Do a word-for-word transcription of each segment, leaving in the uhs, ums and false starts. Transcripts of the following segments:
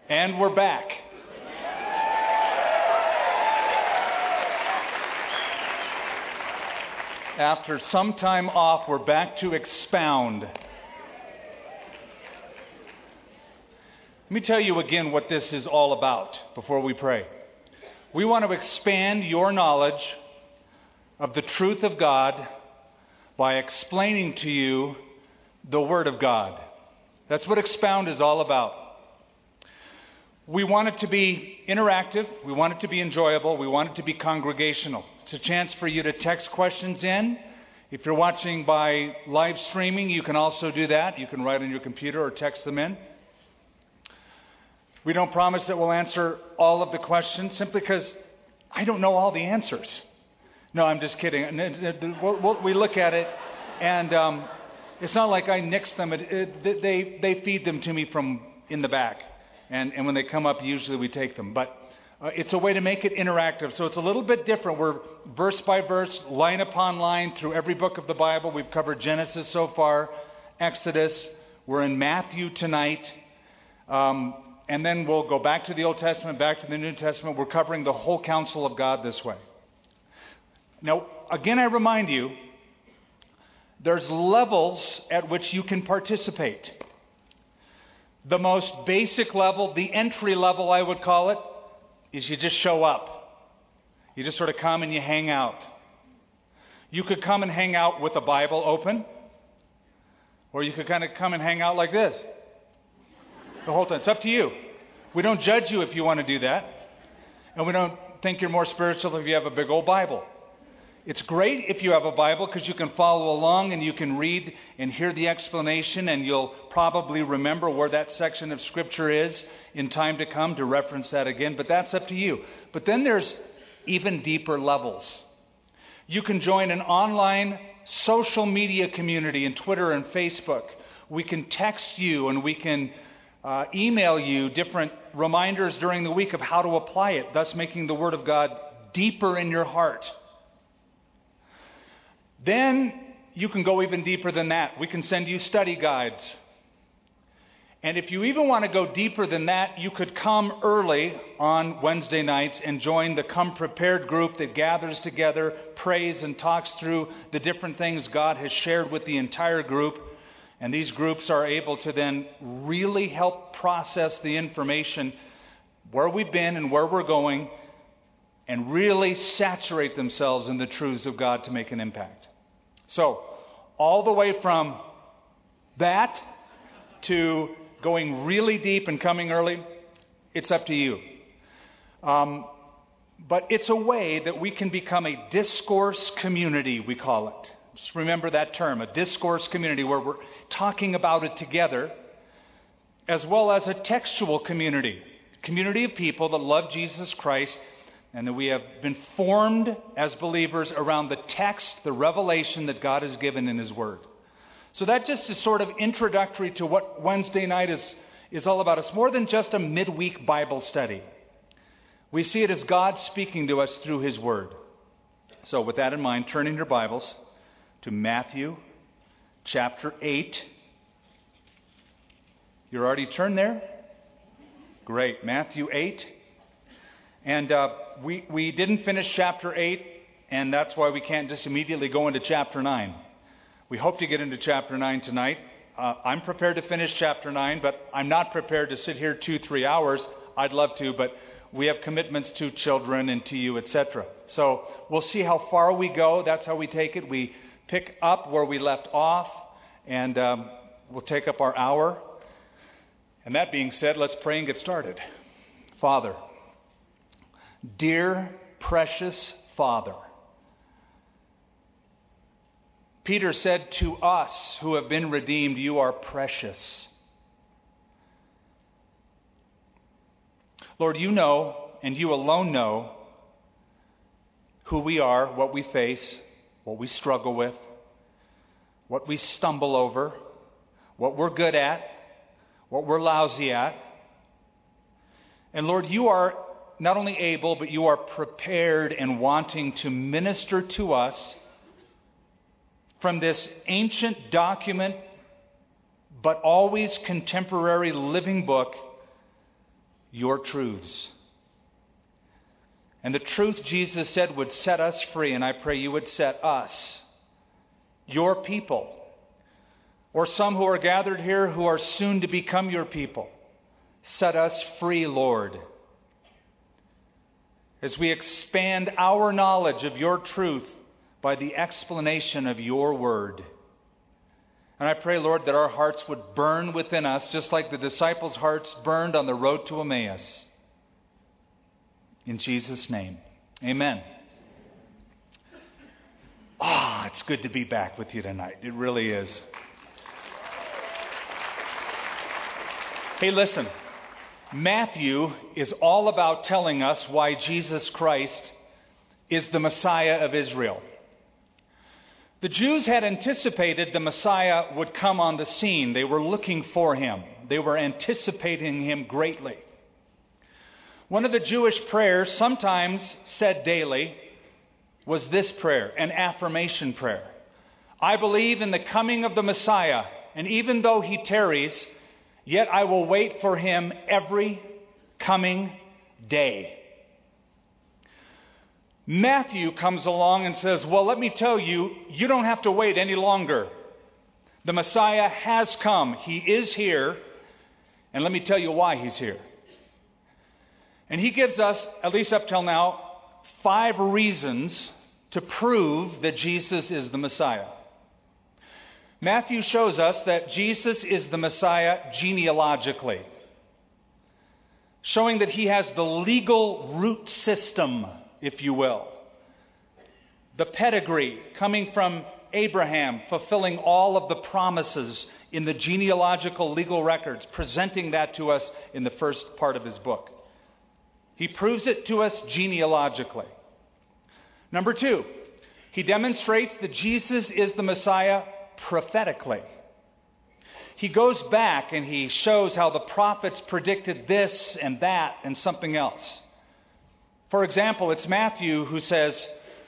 And we're back. After some time off, we're back to expound. Let me tell you again what this is all about before we pray. We want to expand your knowledge of the truth of God by explaining to you the Word of God. That's what expound is all about. We want it to be interactive. We want it to be enjoyable. We want it to be congregational. It's a chance for you to text questions in. If you're watching by live streaming, you can also do that. You can write on your computer or text them in. We don't promise that we'll answer all of the questions simply because I don't know all the answers. No, I'm just kidding. We look at it, and um, it's not like I nix them. It, it, they, they feed them to me from in the back. And, and when they come up, usually we take them. But uh, it's a way to make it interactive. So it's a little bit different. We're verse by verse, line upon line through every book of the Bible. We've covered Genesis so far, Exodus. We're in Matthew tonight. Um, and then we'll go back to the Old Testament, back to the New Testament. We're covering the whole counsel of God this way. Now, again, I remind you, there's levels at which you can participate. The most basic level, the entry level I would call it, is you just show up. You just sort of come and you hang out. You could come and hang out with the Bible open, or you could kind of come and hang out like this the whole time. It's up to you. We don't judge you if you want to do that, and we don't think you're more spiritual if you have a big old Bible. It's great if you have a Bible because you can follow along and you can read and hear the explanation, and you'll probably remember where that section of Scripture is in time to come to reference that again. But that's up to you. But then there's even deeper levels. You can join an online social media community in Twitter and Facebook. We can text you and we can uh, email you different reminders during the week of how to apply it, thus making the Word of God deeper in your heart. Then you can go even deeper than that. We can send you study guides. And if you even want to go deeper than that, you could come early on Wednesday nights and join the Come Prepared group that gathers together, prays, and talks through the different things God has shared with the entire group. And these groups are able to then really help process the information, where we've been and where we're going, and really saturate themselves in the truths of God to make an impact. So, all the way from that to going really deep and coming early, it's up to you. Um, but it's a way that we can become a discourse community, we call it. Just remember that term, a discourse community, where we're talking about it together, as well as a textual community, a community of people that love Jesus Christ, and that we have been formed as believers around the text, the revelation that God has given in His Word. So that just is sort of introductory to what Wednesday night is, is all about. It's more than just a midweek Bible study. We see it as God speaking to us through His Word. So with that in mind, turn in your Bibles to Matthew chapter eight. You're already turned there? Great. Matthew eight. And uh, we, we didn't finish chapter eight, and that's why we can't just immediately go into chapter nine. We hope to get into chapter nine tonight. Uh, I'm prepared to finish chapter nine, but I'm not prepared to sit here two, three hours. I'd love to, but we have commitments to children and to you, et cetera. So we'll see how far we go. That's how we take it. We pick up where we left off, and um, we'll take up our hour. And that being said, let's pray and get started. Father, dear, precious Father, Peter said to us who have been redeemed, you are precious. Lord, you know, and you alone know, who we are, what we face, what we struggle with, what we stumble over, what we're good at, what we're lousy at. And Lord, you are not only able, but you are prepared and wanting to minister to us from this ancient document, but always contemporary living book your truths. And the truth Jesus said would set us free, and I pray you would set us, your people, or some who are gathered here who are soon to become your people. Set us free, Lord, as we expand our knowledge of your truth by the explanation of your word. And I pray, Lord, that our hearts would burn within us, just like the disciples' hearts burned on the road to Emmaus. In Jesus' name, amen. Ah, oh, it's good to be back with you tonight. It really is. Hey, listen. Matthew is all about telling us why Jesus Christ is the Messiah of Israel. The Jews had anticipated the Messiah would come on the scene. They were looking for him. They were anticipating him greatly. One of the Jewish prayers, sometimes said daily, was this prayer, an affirmation prayer. I believe in the coming of the Messiah, and even though he tarries, yet I will wait for him every coming day. Matthew comes along and says, well, let me tell you, you don't have to wait any longer. The Messiah has come. He is here. And let me tell you why he's here. And he gives us, at least up till now, five reasons to prove that Jesus is the Messiah. Matthew shows us that Jesus is the Messiah genealogically, showing that he has the legal root system, if you will. The pedigree coming from Abraham, fulfilling all of the promises in the genealogical legal records, presenting that to us in the first part of his book. He proves it to us genealogically. Number two, he demonstrates that Jesus is the Messiah prophetically. He goes back and he shows how the prophets predicted this and that and something else. For example, it's Matthew who says,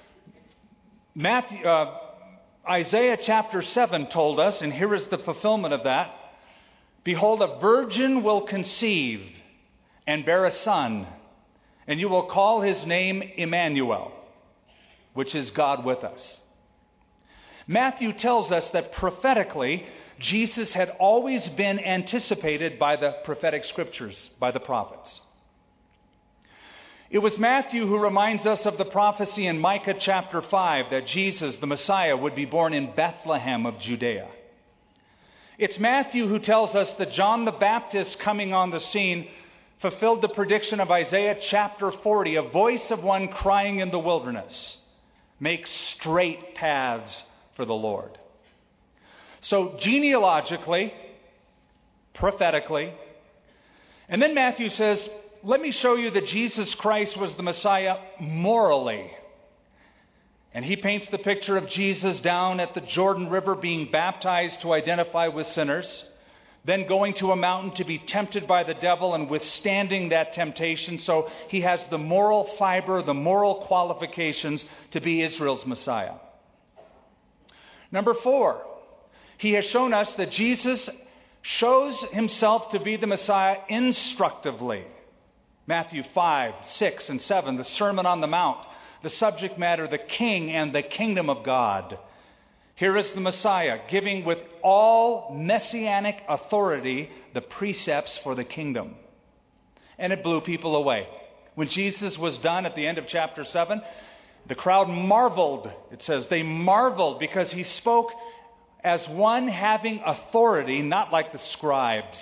Matthew, uh, Isaiah chapter seven told us, and here is the fulfillment of that, behold, a virgin will conceive and bear a son, and you will call his name Emmanuel, which is God with us. Matthew tells us that prophetically, Jesus had always been anticipated by the prophetic scriptures, by the prophets. It was Matthew who reminds us of the prophecy in Micah chapter five that Jesus, the Messiah, would be born in Bethlehem of Judea. It's Matthew who tells us that John the Baptist coming on the scene fulfilled the prediction of Isaiah chapter forty, a voice of one crying in the wilderness, make straight paths for the Lord. So genealogically, prophetically, and then Matthew says, let me show you that Jesus Christ was the Messiah morally. And he paints the picture of Jesus down at the Jordan River being baptized to identify with sinners, then going to a mountain to be tempted by the devil and withstanding that temptation. So he has the moral fiber, the moral qualifications to be Israel's Messiah. Number four, he has shown us that Jesus shows himself to be the Messiah instructively. Matthew five, six, and seven, the Sermon on the Mount, the subject matter, the King and the kingdom of God. Here is the Messiah giving with all messianic authority the precepts for the kingdom. And it blew people away. When Jesus was done at the end of chapter seven, the crowd marveled. It says they marveled because he spoke as one having authority, not like the scribes.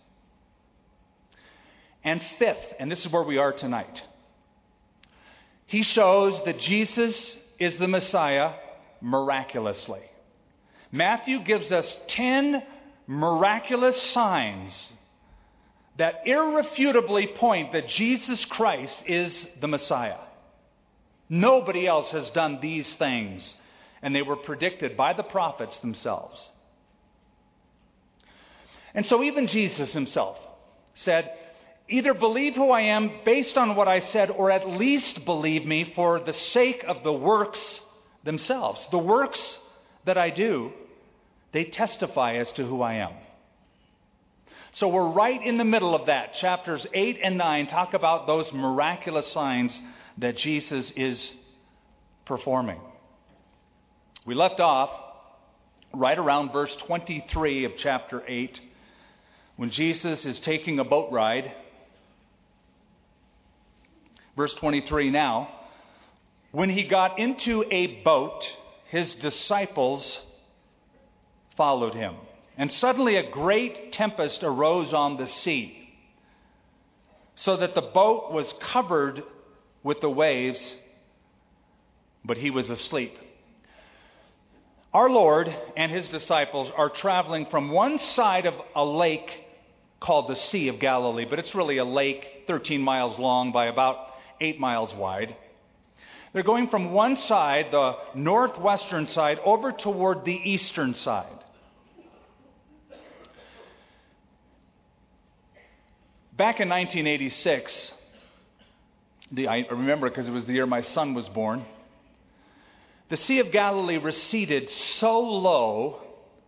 And fifth, and this is where we are tonight, he shows that Jesus is the Messiah miraculously. Matthew gives us ten miraculous signs that irrefutably point that Jesus Christ is the Messiah. Nobody else has done these things, and they were predicted by the prophets themselves. And so even Jesus himself said, either believe who I am based on what I said, or at least believe me for the sake of the works themselves. The works that I do, they testify as to who I am. So we're right in the middle of that. Chapters eight and nine talk about those miraculous signs that Jesus is performing. We left off right around verse twenty-three of chapter eight, when Jesus is taking a boat ride. Verse twenty-three now. When he got into a boat, his disciples followed him. And suddenly a great tempest arose on the sea, so that the boat was covered with the waves, but he was asleep. Our Lord and his disciples are traveling from one side of a lake called the Sea of Galilee, but it's really a lake thirteen miles long by about eight miles wide. They're going from one side, the northwestern side, over toward the eastern side. Back in nineteen eighty-six, the, I remember because it was the year my son was born, the Sea of Galilee receded so low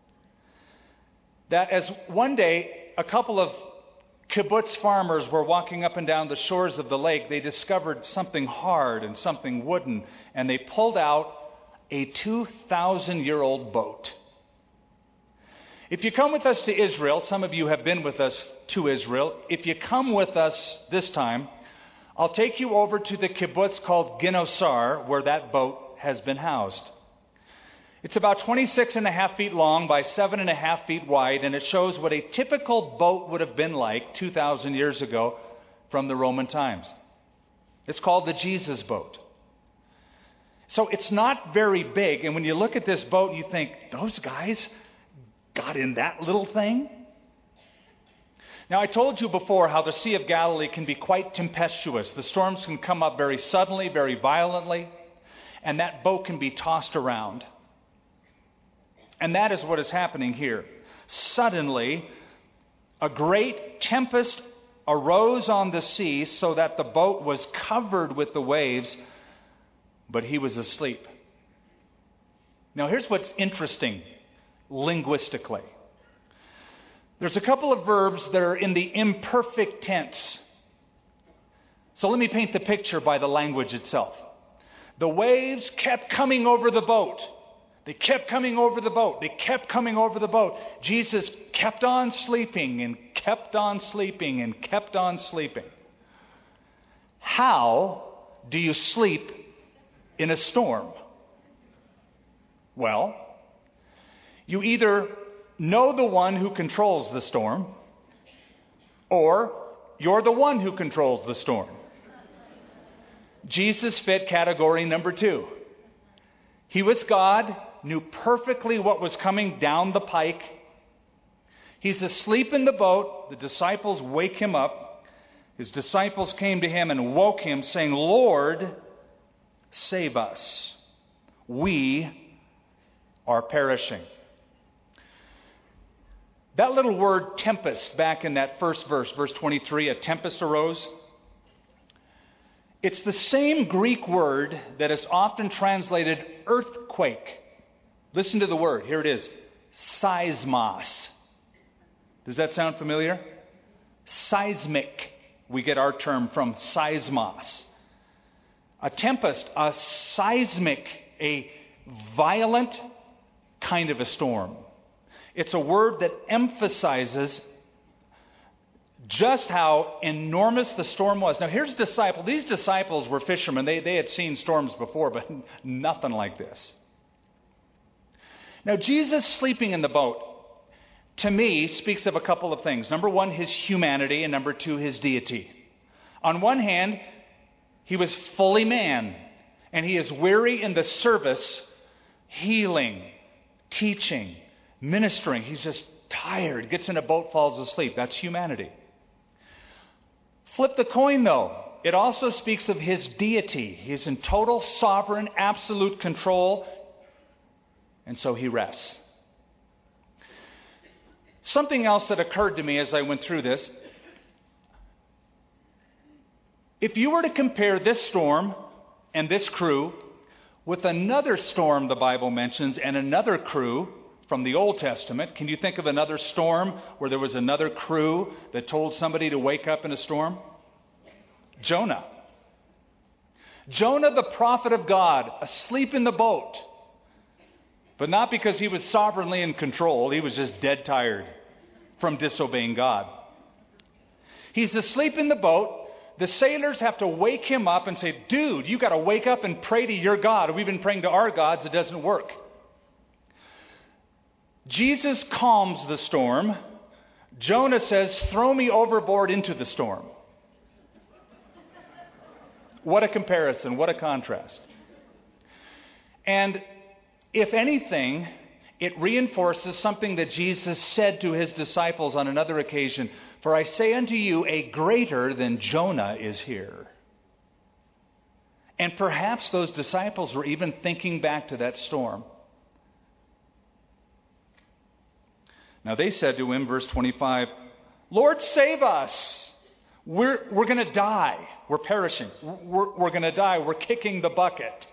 that as one day a couple of kibbutz farmers were walking up and down the shores of the lake, they discovered something hard and something wooden, and they pulled out a two thousand year old boat. If you come with us to Israel, some of you have been with us to Israel. If you come with us this time, I'll take you over to the kibbutz called Ginosar, where that boat has been housed. It's about twenty-six and a half feet long by seven and a half feet wide, and it shows what a typical boat would have been like two thousand years ago from the Roman times. It's called the Jesus boat. So it's not very big, and when you look at this boat, you think, those guys got in that little thing? Now, I told you before how the Sea of Galilee can be quite tempestuous. The storms can come up very suddenly, very violently, and that boat can be tossed around. And that is what is happening here. Suddenly, a great tempest arose on the sea so that the boat was covered with the waves, but he was asleep. Now, here's what's interesting linguistically. There's a couple of verbs that are in the imperfect tense. So let me paint the picture by the language itself. The waves kept coming over the boat. They kept coming over the boat. They kept coming over the boat. Jesus kept on sleeping and kept on sleeping and kept on sleeping. How do you sleep in a storm? Well, you either know the one who controls the storm, or you're the one who controls the storm. Jesus fit category number two. He was God, knew perfectly what was coming down the pike. He's asleep in the boat. The disciples wake him up. His disciples came to him and woke him, saying, "Lord, save us. We are perishing." That little word tempest back in that first verse, verse twenty-three, a tempest arose. It's the same Greek word that is often translated earthquake. Listen to the word. Here it is. Seismos. Does that sound familiar? Seismic. We get our term from seismos. A tempest, a seismic, a violent kind of a storm. It's a word that emphasizes just how enormous the storm was. Now, here's disciple. These disciples were fishermen. They, they had seen storms before, but nothing like this. Now, Jesus sleeping in the boat, to me, speaks of a couple of things. Number one, his humanity, and number two, his deity. On one hand, he was fully man, and he is weary in the service, healing, teaching, ministering. He's just tired, gets in a boat, falls asleep. That's humanity. Flip the coin, though. It also speaks of his deity. He's in total sovereign, absolute control, and so he rests. Something else that occurred to me as I went through this. If you were to compare this storm and this crew with another storm the Bible mentions and another crew from the Old Testament. Can you think of another storm where there was another crew that told somebody to wake up in a storm? Jonah. Jonah, the prophet of God, asleep in the boat. But not because he was sovereignly in control. He was just dead tired from disobeying God. He's asleep in the boat. The sailors have to wake him up and say, dude, you got to wake up and pray to your God. We've been praying to our gods. It doesn't work. Jesus calms the storm. Jonah says, throw me overboard into the storm. What a comparison. What a contrast. And if anything, it reinforces something that Jesus said to his disciples on another occasion. For I say unto you, a greater than Jonah is here. And perhaps those disciples were even thinking back to that storm. Now they said to him, verse twenty-five, Lord, save us. We're, we're going to die. We're perishing. We're, we're going to die. We're kicking the bucket.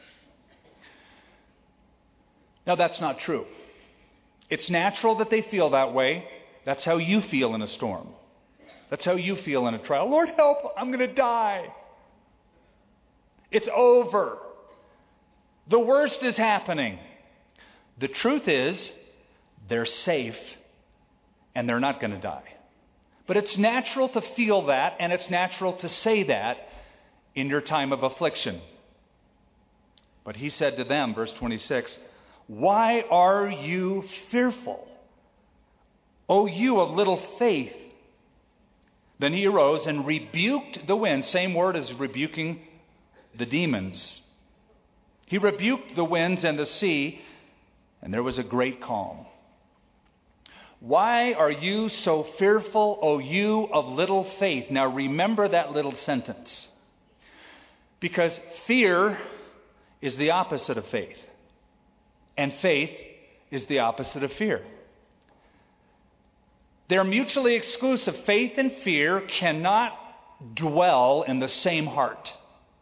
Now that's not true. It's natural that they feel that way. That's how you feel in a storm. That's how you feel in a trial. Lord, help, I'm going to die. It's over. The worst is happening. The truth is, they're safe and they're not going to die. But it's natural to feel that, and it's natural to say that in your time of affliction. But he said to them, verse twenty-six, why are you fearful, O you of little faith? Then he arose and rebuked the wind. Same word as rebuking the demons. He rebuked the winds and the sea, and there was a great calm. Why are you so fearful, O you of little faith? Now remember that little sentence. Because fear is the opposite of faith. And faith is the opposite of fear. They're mutually exclusive. Faith and fear cannot dwell in the same heart.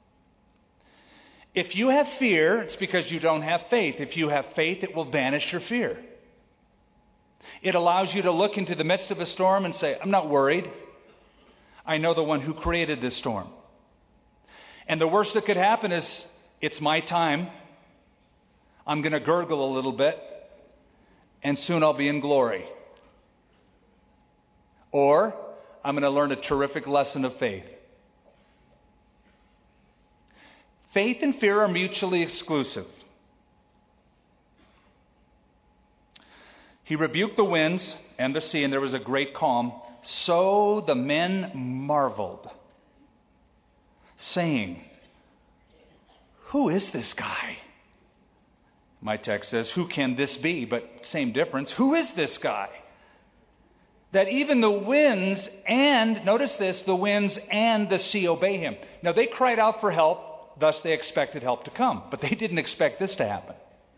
If you have fear, it's because you don't have faith. If you have faith, it will banish your fear. It allows you to look into the midst of a storm and say, I'm not worried. I know the one who created this storm. And the worst that could happen is, it's my time. I'm going to gurgle a little bit, and soon I'll be in glory. Or, I'm going to learn a terrific lesson of faith. Faith and fear are mutually exclusive. He rebuked the winds and the sea, and there was a great calm. So the men marveled, saying, who is this guy? My text says, who can this be? But same difference. Who is this guy? That even the winds and, notice this, the winds and the sea obey him. Now they cried out for help, thus they expected help to come. But they didn't expect this to happen.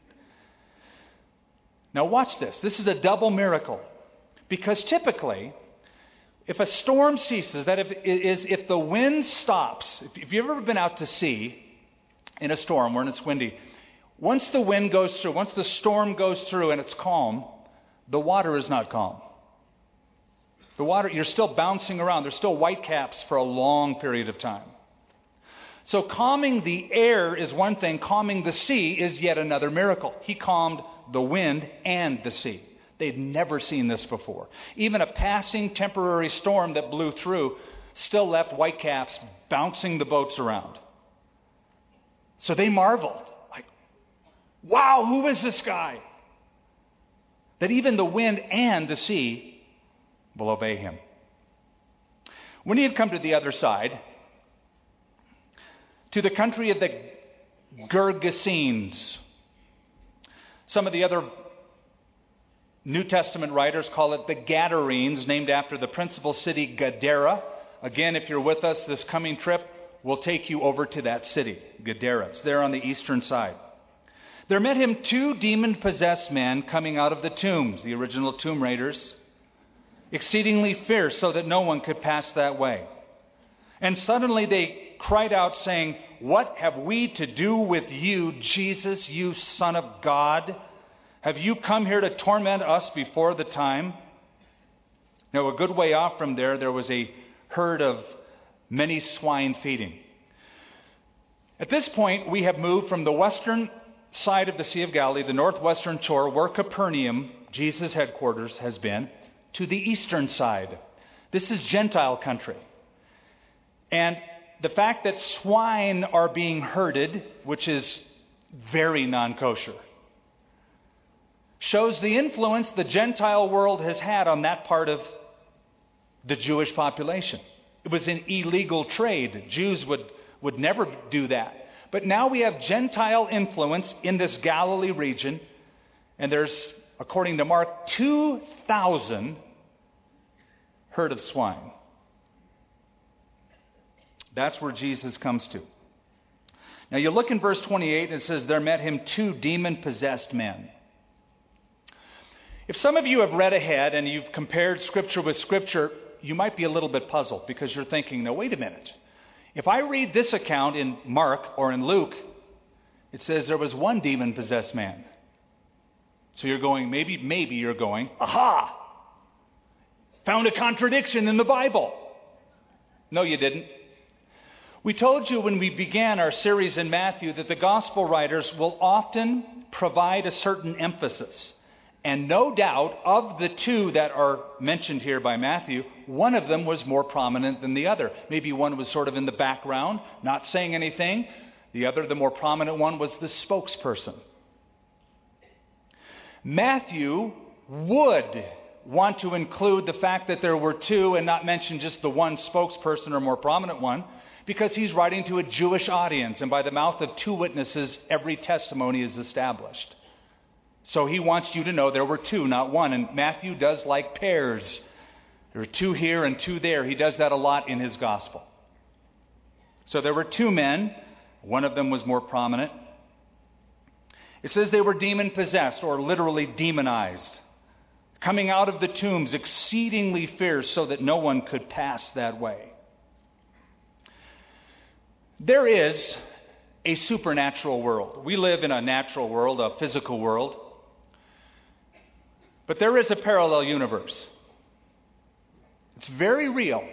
Now watch this. This is a double miracle. Because typically, if a storm ceases, that if, is if the wind stops, if, if you've ever been out to sea in a storm when it's windy, once the wind goes through, once the storm goes through and it's calm, the water is not calm. The water, you're still bouncing around. There's still whitecaps for a long period of time. So calming the air is one thing. Calming the sea is yet another miracle. He calmed the wind and the sea. They'd never seen this before. Even a passing temporary storm that blew through still left whitecaps bouncing the boats around. So they marveled. Like, wow, who is this guy? That even the wind and the sea will obey him. When he had come to the other side, to the country of the Gergesenes, some of the other New Testament writers call it the Gadarenes, named after the principal city, Gadara. Again, if you're with us this coming trip, we'll take you over to that city, Gadara. It's there on the eastern side. There met him two demon-possessed men coming out of the tombs, the original tomb raiders, exceedingly fierce, so that no one could pass that way. And suddenly they cried out, saying, what have we to do with you, Jesus, you Son of God? Have you come here to torment us before the time? Now, a good way off from there, there was a herd of many swine feeding. At this point, we have moved from the western side of the Sea of Galilee, the northwestern shore, where Capernaum, Jesus' headquarters, has been, to the eastern side. This is Gentile country. And the fact that swine are being herded, which is very non-kosher, shows the influence the Gentile world has had on that part of the Jewish population. It was an illegal trade. Jews would, would never do that. But now we have Gentile influence in this Galilee region, and there's, according to Mark, two thousand herd of swine. That's where Jesus comes to. Now you look in verse twenty-eight, and it says, there met him two demon-possessed men. If some of you have read ahead and you've compared Scripture with Scripture, you might be a little bit puzzled because you're thinking, no, wait a minute. If I read this account in Mark or in Luke, it says there was one demon-possessed man. So you're going, maybe, maybe you're going, aha! Found a contradiction in the Bible. No, you didn't. We told you when we began our series in Matthew that the gospel writers will often provide a certain emphasis. And no doubt, of the two that are mentioned here by Matthew, one of them was more prominent than the other. Maybe one was sort of in the background, not saying anything. The other, the more prominent one, was the spokesperson. Matthew would want to include the fact that there were two and not mention just the one spokesperson or more prominent one, because he's writing to a Jewish audience, and by the mouth of two witnesses, every testimony is established. So he wants you to know there were two, not one. And Matthew does like pairs. There are two here and two there. He does that a lot in his gospel. So there were two men. One of them was more prominent. It says they were demon-possessed, or literally demonized, coming out of the tombs, exceedingly fierce, so that no one could pass that way. There is a supernatural world. We live in a natural world, a physical world. But there is a parallel universe. It's very real.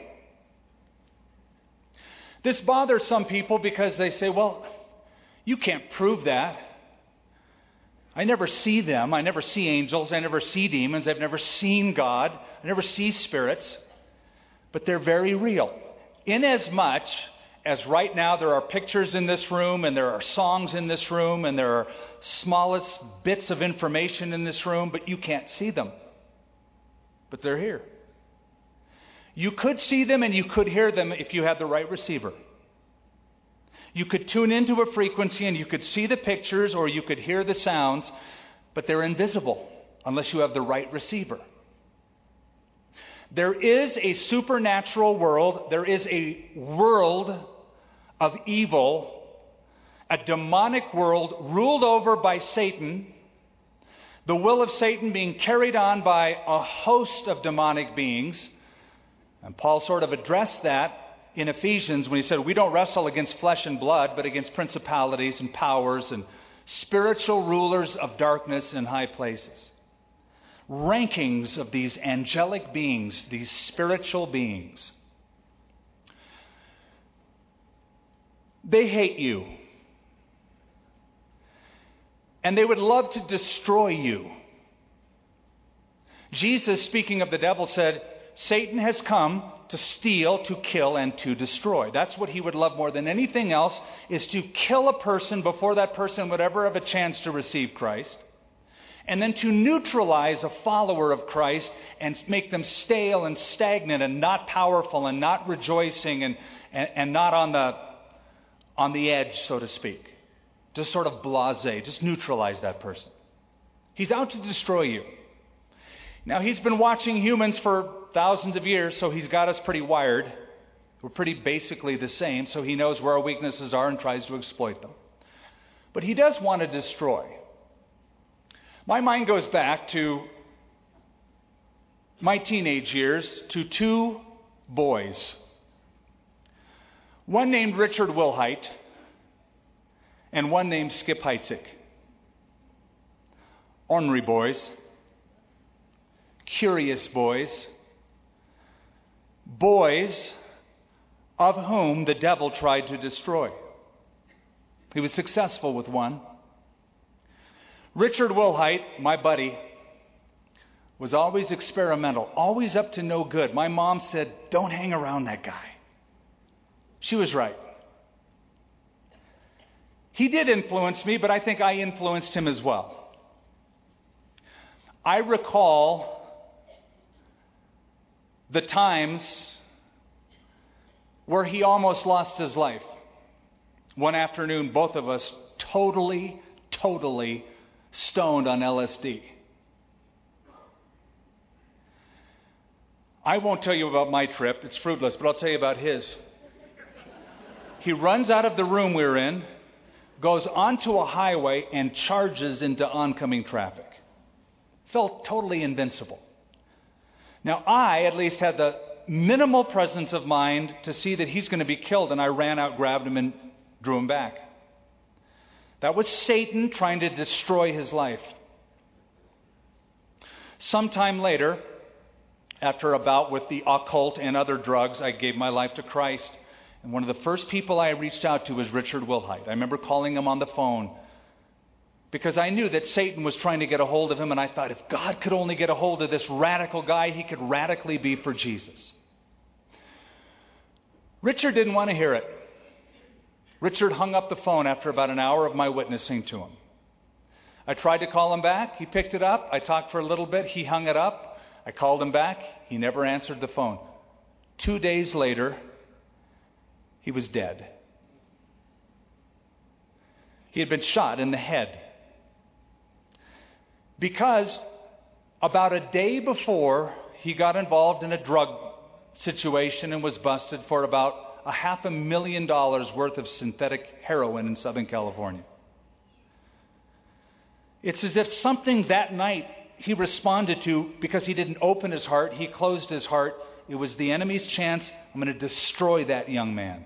This bothers some people because they say, well, you can't prove that. I never see them. I never see angels. I never see demons. I've never seen God. I never see spirits. But they're very real. Inasmuch as right now there are pictures in this room, and there are songs in this room, and there are smallest bits of information in this room, but you can't see them. But they're here. You could see them and you could hear them if you had the right receiver. You could tune into a frequency and you could see the pictures or you could hear the sounds, but they're invisible unless you have the right receiver. There is a supernatural world. There is a world of evil, a demonic world ruled over by Satan, the will of Satan being carried on by a host of demonic beings. And Paul sort of addressed that in Ephesians when he said, we don't wrestle against flesh and blood, but against principalities and powers and spiritual rulers of darkness in high places. Rankings of these angelic beings, these spiritual beings. They hate you. And they would love to destroy you. Jesus, speaking of the devil, said, Satan has come to steal, to kill, and to destroy. That's what he would love more than anything else, is to kill a person before that person would ever have a chance to receive Christ. And then to neutralize a follower of Christ and make them stale and stagnant and not powerful and not rejoicing and, and, and not on the, on the edge, so to speak. Just sort of blasé, just neutralize that person. He's out to destroy you. Now, he's been watching humans for thousands of years, so he's got us pretty wired. We're pretty basically the same, so he knows where our weaknesses are and tries to exploit them. But he does want to destroy. My mind goes back to my teenage years, to two boys. One named Richard Wilhite, and one named Skip Heitzig. ornery boys, curious boys, boys of whom the devil tried to destroy. He was successful with one. Richard Wilhite, my buddy, was always experimental, always up to no good. My mom said, don't hang around that guy. She was right. He did influence me, but I think I influenced him as well. I recall the times where he almost lost his life. One afternoon, both of us totally, totally stoned on L S D. I won't tell you about my trip. It's fruitless, but I'll tell you about his. He runs out of the room we were in, goes onto a highway, and charges into oncoming traffic. Felt totally invincible. Now, I at least had the minimal presence of mind to see that he's going to be killed, and I ran out, grabbed him, and drew him back. That was Satan trying to destroy his life. Sometime later, after a bout with the occult and other drugs, I gave my life to Christ. And one of the first people I reached out to was Richard Wilhite. I remember calling him on the phone because I knew that Satan was trying to get a hold of him, and I thought if God could only get a hold of this radical guy, he could radically be for Jesus. Richard didn't want to hear it. Richard hung up the phone after about an hour of my witnessing to him. I tried to call him back. He picked it up. I talked for a little bit. He hung it up. I called him back. He never answered the phone. Two days later, he was dead. He had been shot in the head. Because about a day before, he got involved in a drug situation and was busted for about a half a million dollars worth of synthetic heroin in Southern California. It's as if something that night he responded to, because he didn't open his heart, he closed his heart. It was the enemy's chance. I'm going to destroy that young man.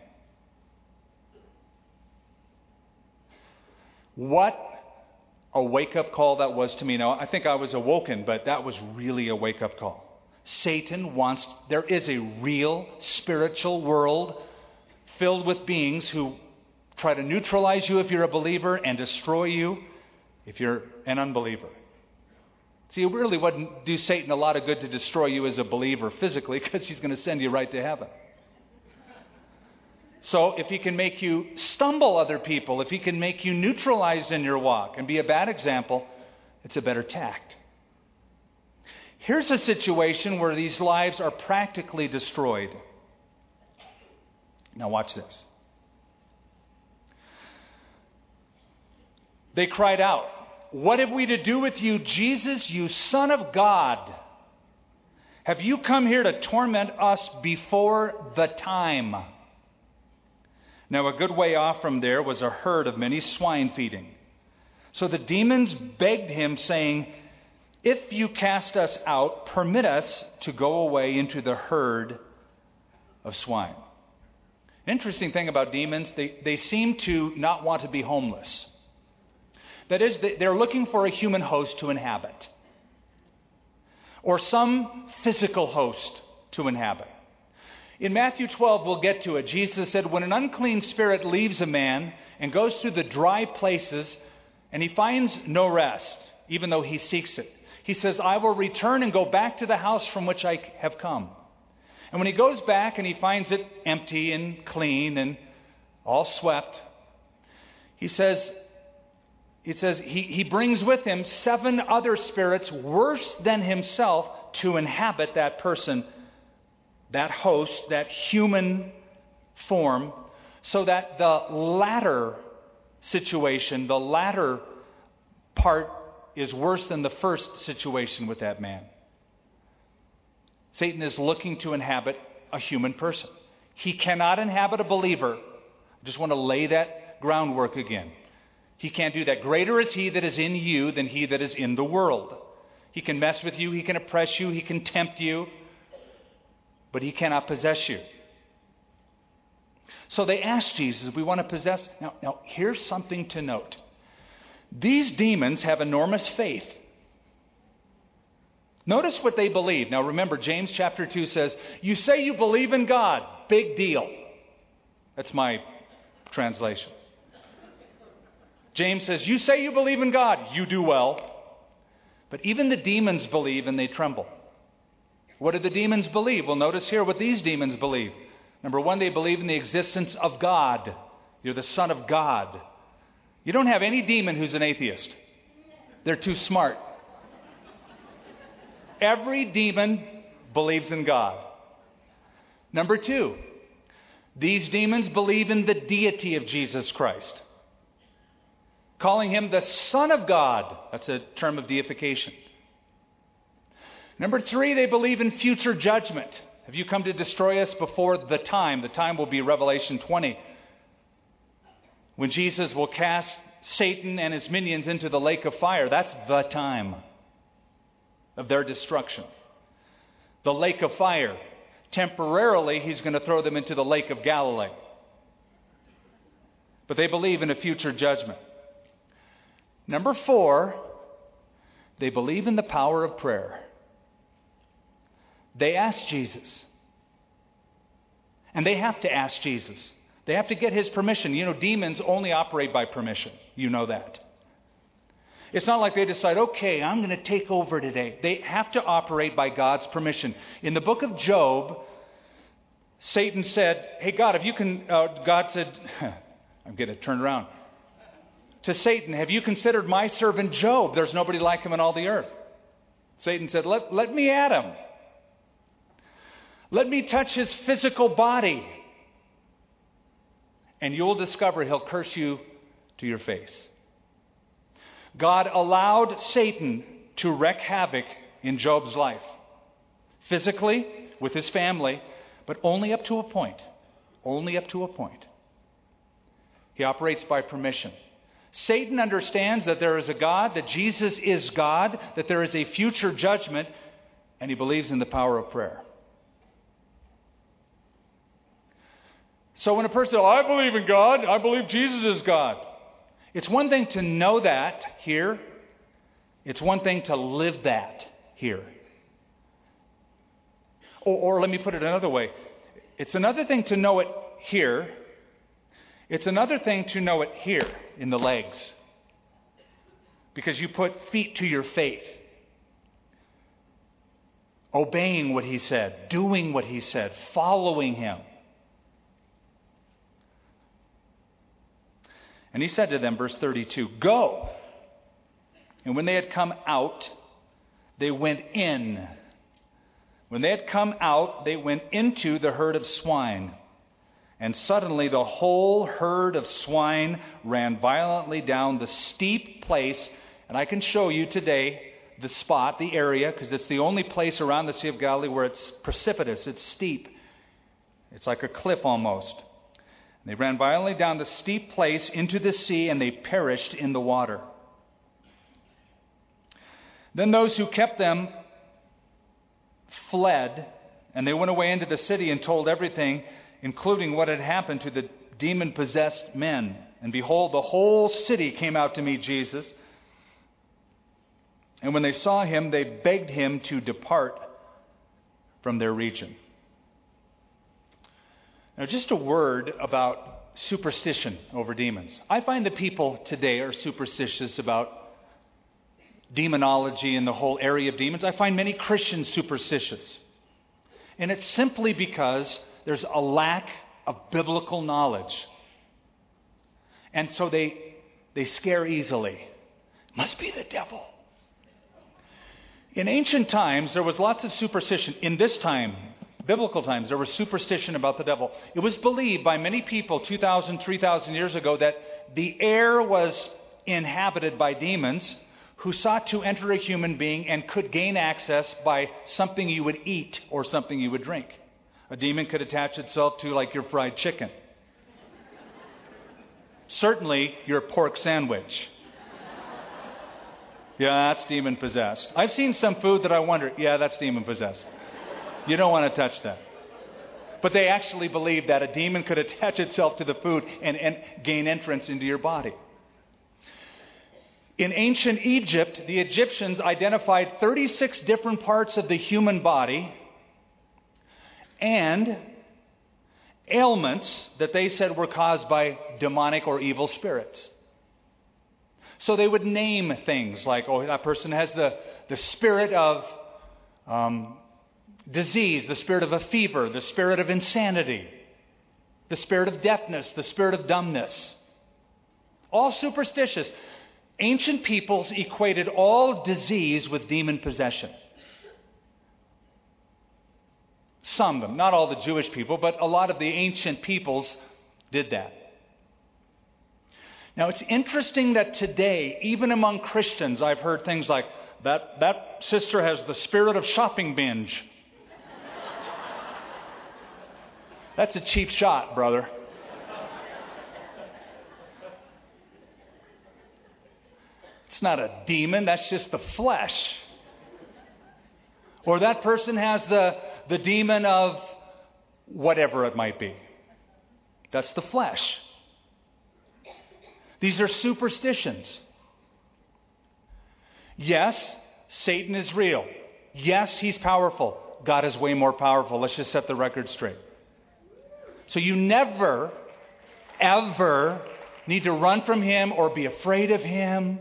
What a wake-up call that was to me. Now, I think I was awoken, but that was really a wake-up call. Satan wants, there is a real spiritual world filled with beings who try to neutralize you if you're a believer and destroy you if you're an unbeliever. See, it really wouldn't do Satan a lot of good to destroy you as a believer physically, because he's going to send you right to heaven. So if he can make you stumble other people, if he can make you neutralized in your walk and be a bad example, it's a better tact. Here's a situation where these lives are practically destroyed. Now watch this. They cried out, "What have we to do with you, Jesus, you Son of God? Have you come here to torment us before the time?" Now, a good way off from there was a herd of many swine feeding. So the demons begged him, saying, "If you cast us out, permit us to go away into the herd of swine." An interesting thing about demons, they, they seem to not want to be homeless. That is, they're looking for a human host to inhabit, or some physical host to inhabit. In Matthew twelve, we'll get to it. Jesus said, when an unclean spirit leaves a man and goes through the dry places and he finds no rest, even though he seeks it, he says, I will return and go back to the house from which I have come. And when he goes back and he finds it empty and clean and all swept, he says, it says he, he brings with him seven other spirits worse than himself to inhabit that person, that host, that human form, so that the latter situation, the latter part is worse than the first situation with that man. Satan is looking to inhabit a human person. He cannot inhabit a believer. I just want to lay that groundwork again. He can't do that. Greater is he that is in you than he that is in the world. He can mess with you, he can oppress you, he can tempt you, but he cannot possess you. So they asked Jesus, we want to possess. Now, now, here's something to note. These demons have enormous faith. Notice what they believe. Now remember, James chapter two says, you say you believe in God. Big deal. That's my translation. James says, you say you believe in God. You do well. But even the demons believe and they tremble. What do the demons believe? Well, notice here what these demons believe. Number one, they believe in the existence of God. You're the Son of God. You don't have any demon who's an atheist. They're too smart. Every demon believes in God. Number two, these demons believe in the deity of Jesus Christ, calling him the Son of God. That's a term of deification. Number three, they believe in future judgment. Have you come to destroy us before the time? The time will be Revelation twenty, when Jesus will cast Satan and his minions into the lake of fire. That's the time of their destruction. The lake of fire. Temporarily, he's going to throw them into the lake of Galilee. But they believe in a future judgment. Number four, they believe in the power of prayer. They ask Jesus. And they have to ask Jesus. They have to get his permission. You know, demons only operate by permission. You know that. It's not like they decide, okay, I'm going to take over today. They have to operate by God's permission. In the book of Job, Satan said, hey, God, if you can, uh, God said, I'm going to turn around. To Satan, have you considered my servant Job? There's nobody like him in all the earth. Satan said, let, let me at him. Let me touch his physical body. And you'll discover he'll curse you to your face. God allowed Satan to wreak havoc in Job's life. Physically, with his family, but only up to a point. Only up to a point. He operates by permission. Satan understands that there is a God, that Jesus is God, that there is a future judgment, and he believes in the power of prayer. So when a person says, oh, I believe in God, I believe Jesus is God. It's one thing to know that here. It's one thing to live that here. Or, or let me put it another way. It's another thing to know it here. It's another thing to know it here in the legs. Because you put feet to your faith. Obeying what he said. Doing what he said. Following him. And he said to them, verse thirty-two, go. And when they had come out, they went in. When they had come out, they went into the herd of swine. And suddenly the whole herd of swine ran violently down the steep place. And I can show you today the spot, the area, because it's the only place around the Sea of Galilee where it's precipitous, it's steep. It's like a cliff almost. They ran violently down the steep place into the sea, and they perished in the water. Then those who kept them fled, and they went away into the city and told everything, including what had happened to the demon-possessed men. And behold, the whole city came out to meet Jesus. And when they saw him, they begged him to depart from their region. Now, just a word about superstition over demons. I find that people today are superstitious about demonology and the whole area of demons. I find many Christians superstitious. And it's simply because there's a lack of biblical knowledge. And so they, they scare easily. Must be the devil. In ancient times, there was lots of superstition. In this time, biblical times, there was superstition about the devil. It was believed by many people two thousand, three thousand years ago that the air was inhabited by demons who sought to enter a human being and could gain access by something you would eat or something you would drink. A demon could attach itself to, like, your fried chicken. Certainly your pork sandwich. Yeah, that's demon-possessed. I've seen some food that I wonder, yeah, that's demon-possessed. You don't want to touch that. But they actually believed that a demon could attach itself to the food and, and gain entrance into your body. In ancient Egypt, the Egyptians identified thirty-six different parts of the human body and ailments that they said were caused by demonic or evil spirits. So they would name things like, oh, that person has the, the spirit of um, disease, the spirit of a fever, the spirit of insanity, the spirit of deafness, the spirit of dumbness. All superstitious. Ancient peoples equated all disease with demon possession. Some of them, not all the Jewish people, but a lot of the ancient peoples did that. Now, it's interesting that today, even among Christians, I've heard things like, that, that sister has the spirit of shopping binge. That's a cheap shot, brother. It's not a demon, that's just the flesh. Or that person has the, the demon of whatever it might be. That's the flesh. These are superstitions. Yes, Satan is real. Yes, he's powerful. God is way more powerful. Let's just set the record straight. So you never, ever need to run from him or be afraid of him.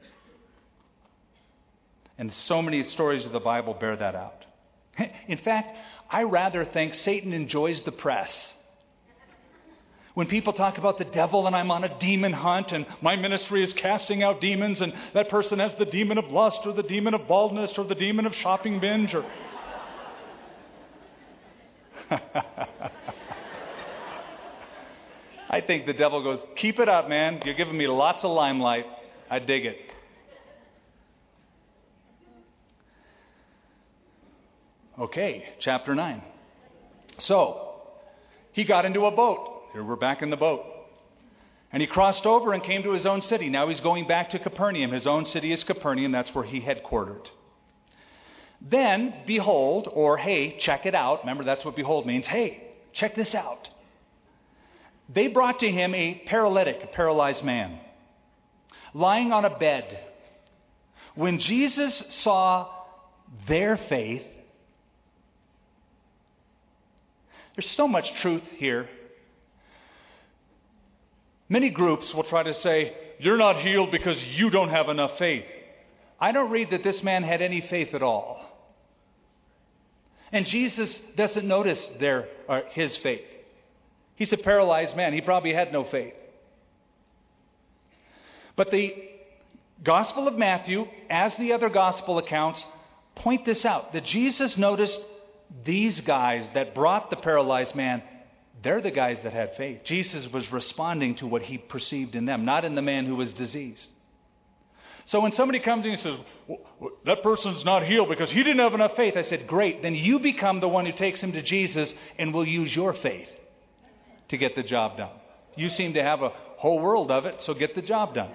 And so many stories of the Bible bear that out. In fact, I rather think Satan enjoys the press. When people talk about the devil and I'm on a demon hunt and my ministry is casting out demons and that person has the demon of lust or the demon of baldness or the demon of shopping binge or... I think the devil goes, keep it up, man. You're giving me lots of limelight. I dig it. Okay, chapter nine. So, he got into a boat. Here we're back in the boat. And he crossed over and came to his own city. Now he's going back to Capernaum. His own city is Capernaum. That's where he headquartered. Then, behold, or hey, check it out. Remember, that's what behold means. Hey, check this out. They brought to him a paralytic, a paralyzed man, lying on a bed. When Jesus saw their faith, there's so much truth here. Many groups will try to say, you're not healed because you don't have enough faith. I don't read that this man had any faith at all. And Jesus doesn't notice their, or his faith. He's a paralyzed man. He probably had no faith. But the Gospel of Matthew, as the other gospel accounts, point this out, that Jesus noticed these guys that brought the paralyzed man, they're the guys that had faith. Jesus was responding to what he perceived in them, not in the man who was diseased. So when somebody comes in and says, well, that person's not healed because he didn't have enough faith, I said, great, then you become the one who takes him to Jesus and will use your faith to get the job done. You seem to have a whole world of it, so get the job done.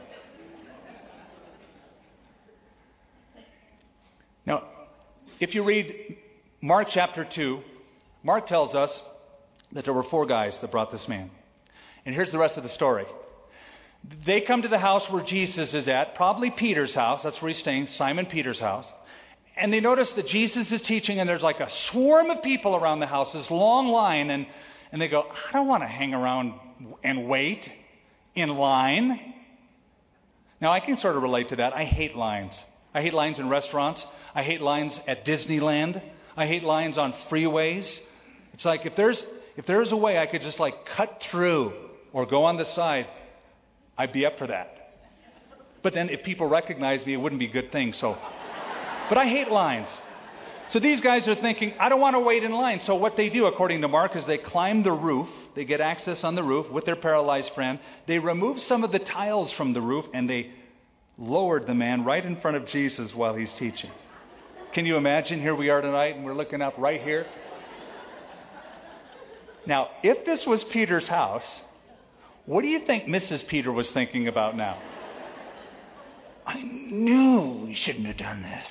Now, if you read Mark chapter two, Mark tells us that there were four guys that brought this man. And here's the rest of the story. They come to the house where Jesus is at, probably Peter's house. That's where he's staying, Simon Peter's house. And they notice that Jesus is teaching, and there's like a swarm of people around the house, this long line. And, and they go, I don't want to hang around and wait in line. Now, I can sort of relate to that. I hate lines. I hate lines in restaurants. I hate lines at Disneyland. I hate lines on freeways. It's like if there's if there's a way I could just like cut through or go on the side, I'd be up for that. But then if people recognize me, it wouldn't be a good thing. So, but I hate lines. So these guys are thinking, I don't want to wait in line. So what they do, according to Mark, is they climb the roof. They get access on the roof with their paralyzed friend. They remove some of the tiles from the roof and they lowered the man right in front of Jesus while he's teaching. Can you imagine? Here we are tonight and we're looking up right here. Now, if this was Peter's house, what do you think Missus Peter was thinking about now? I knew we shouldn't have done this.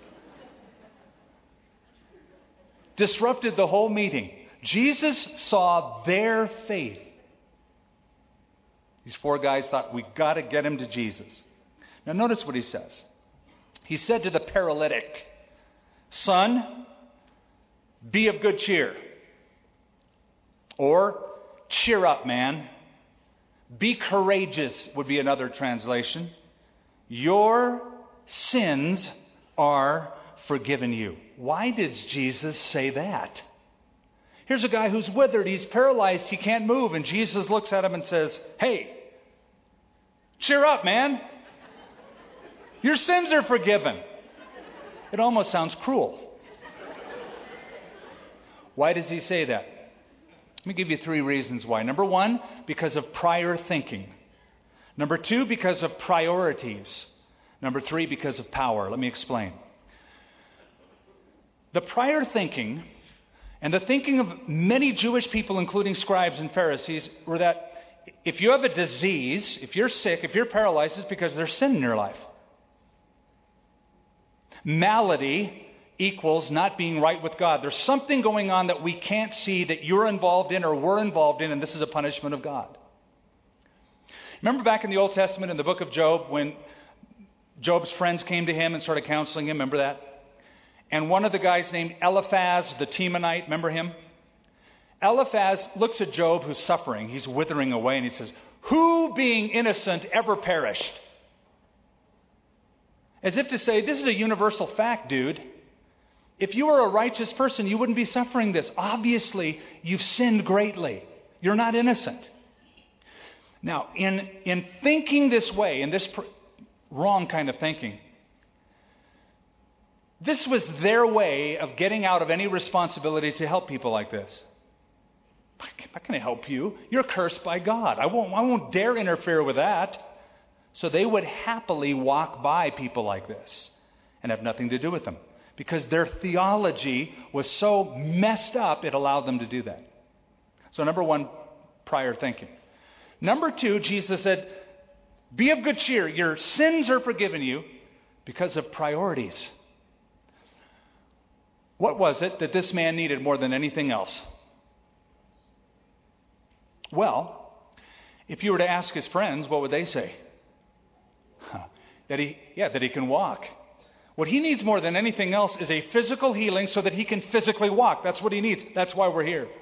Disrupted the whole meeting. Jesus saw their faith. These four guys thought, we got to get him to Jesus. Now notice what he says. He said to the paralytic, "Son, be of good cheer." Or, "Cheer up, man." "Be courageous" would be another translation. "Your sins are forgiven you." Why does Jesus say that? Here's a guy who's withered, he's paralyzed, he can't move, and Jesus looks at him and says, "Hey, cheer up, man. Your sins are forgiven." It almost sounds cruel. Why does he say that? Let me give you three reasons why. Number one, because of prior thinking. Number two, because of priorities. Number three, because of power. Let me explain. The prior thinking and the thinking of many Jewish people, including scribes and Pharisees, were that if you have a disease, if you're sick, if you're paralyzed, it's because there's sin in your life. Malady equals not being right with God. There's something going on that we can't see that you're involved in or we're involved in, and this is a punishment of God. Remember back in the Old Testament in the book of Job when Job's friends came to him and started counseling him? Remember that? And one of the guys named Eliphaz the Temanite, remember him? Eliphaz looks at Job who's suffering. He's withering away and he says, "Who being innocent ever perished?" As if to say, this is a universal fact, dude. If you were a righteous person, you wouldn't be suffering this. Obviously, you've sinned greatly. You're not innocent. Now, in, in thinking this way, in this pr- wrong kind of thinking, this was their way of getting out of any responsibility to help people like this. I'm not going to help you. You're cursed by God. I won't, I won't dare interfere with that. So they would happily walk by people like this and have nothing to do with them because their theology was so messed up it allowed them to do that. So number one, prior thinking. Number two, Jesus said, "Be of good cheer. Your sins are forgiven you," because of priorities. What was it that this man needed more than anything else? Well, if you were to ask his friends, what would they say? Huh. That he, yeah, that he can walk. What he needs more than anything else is a physical healing so that he can physically walk. That's what he needs. That's why we're here.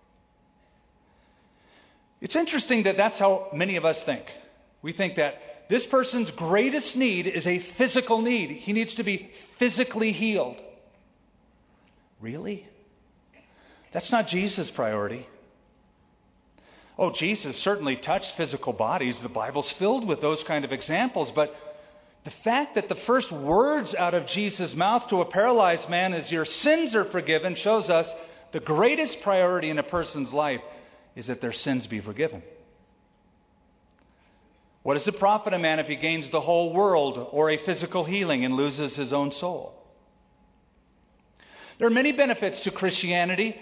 It's interesting that that's how many of us think. We think that this person's greatest need is a physical need. He needs to be physically healed. Really? That's not Jesus' priority. Oh, Jesus certainly touched physical bodies. The Bible's filled with those kind of examples. But the fact that the first words out of Jesus' mouth to a paralyzed man is, "Your sins are forgiven," shows us the greatest priority in a person's life is that their sins be forgiven. What does it profit a man if he gains the whole world or a physical healing and loses his own soul? There are many benefits to Christianity.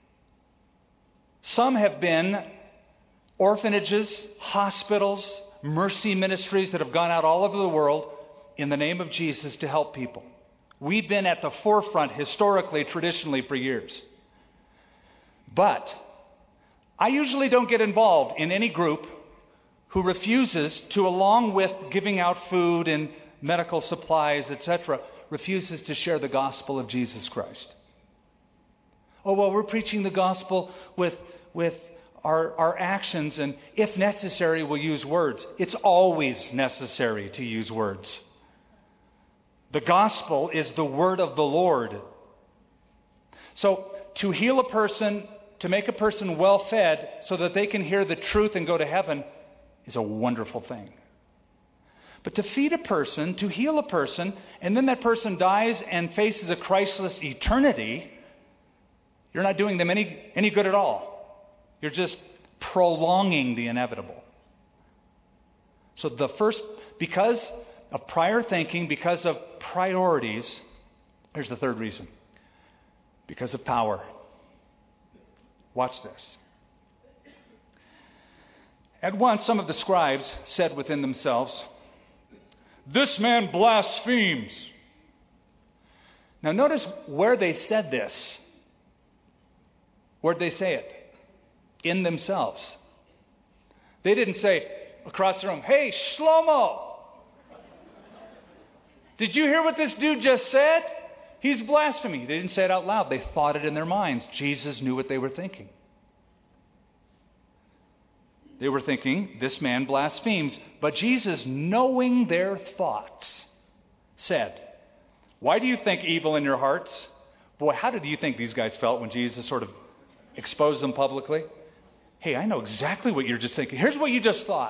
Some have been orphanages, hospitals, mercy ministries that have gone out all over the world in the name of Jesus to help people. We've been at the forefront historically, traditionally for years. But I usually don't get involved in any group who refuses to, along with giving out food and medical supplies, et cetera, refuses to share the gospel of Jesus Christ. Oh, well, we're preaching the gospel with, with our, our actions, and if necessary, we'll use words. It's always necessary to use words. The gospel is the word of the Lord. So, to heal a person, to make a person well-fed so that they can hear the truth and go to heaven is a wonderful thing. But to feed a person, to heal a person, and then that person dies and faces a Christless eternity, you're not doing them any, any good at all. You're just prolonging the inevitable. So the first, because of prior thinking, because of priorities, here's the third reason. Because of power. Watch this. At once, some of the scribes said within themselves, "This man blasphemes." Now notice where they said this. Where'd they say it? In themselves. They didn't say across the room, "Hey, Shlomo, Did you hear what this dude just said? He's blasphemy. They didn't say it out loud. They thought it in their minds. Jesus knew what they were thinking. They were thinking, this man blasphemes. But Jesus, knowing their thoughts, said, why do you think evil in your hearts? Boy, how did you think these guys felt when Jesus sort of exposed them publicly? Hey, I know exactly what you're just thinking. Here's what you just thought.